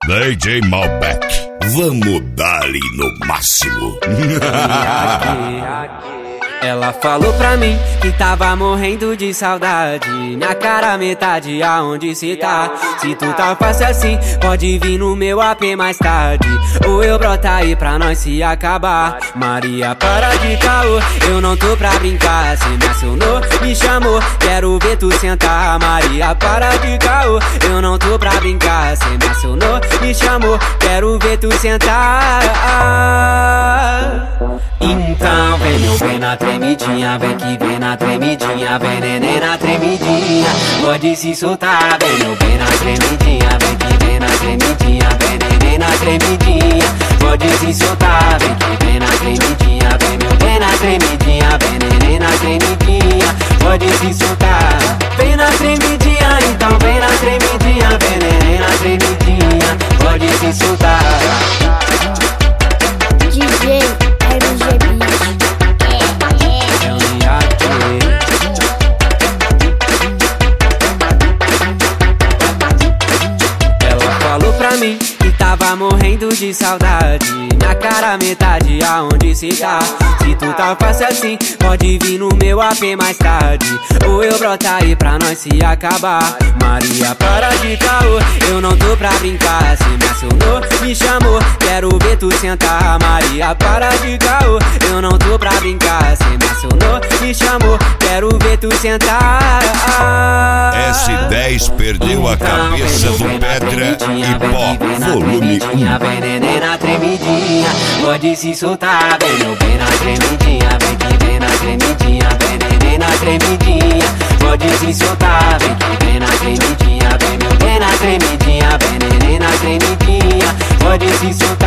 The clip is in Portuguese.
DJ Malbec, vamos dar-lhe no máximo. Ela falou pra mim que tava morrendo de saudade. Minha cara metade, aonde cê tá? Se tu tá fácil assim, pode vir no meu AP mais tarde. Ou eu broto aí pra nós se acabar. Maria, para de caô, eu não tô pra brincar. Cê me acionou, me chamou, quero ver tu sentar. Maria, para de caô, eu não tô pra brincar. Cê me acionou, me chamou, quero ver tu sentar. Então vem meu bem na tremidinha, vem que vem na tremidinha, vem neném na tremidinha, pode se soltar. Vem meu bem na tremidinha, vem que vem na tremidinha, vem neném na tremidinha, pode se soltar. Vem que vem na tremidinha, vem meu bem na tremidinha, vem neném na tremidinha, pode se soltar. Vem na tremidinha, então vem na tremidinha, vem neném na tremidinha, pode se soltar. DJ Ela falou pra mim que tava morrendo de saudade. Na cara metade, aonde cê tá? Se tu tá fácil assim, pode vir no meu AP mais tarde. Ou eu broto aí pra nós se acabar. Maria, para de caô, eu não tô pra brincar. Cê me acionou, me chamou, quero ver tu sentar. Maria, para de caô, eu não tô pra brincar. Cê me acionou, me chamou, quero ver tu sentar. S10 perdeu a cabeça do Pedra e Pó, volume 1. Vem neném na tremidinha, pode se soltar. Vem meu bem na tremidinha, vem que vem na tremidinha, vem neném na tremidinha, pode se soltar. Vem que vem na tremidinha, vem meu bem na tremidinha, vem neném na tremidinha, pode se soltar.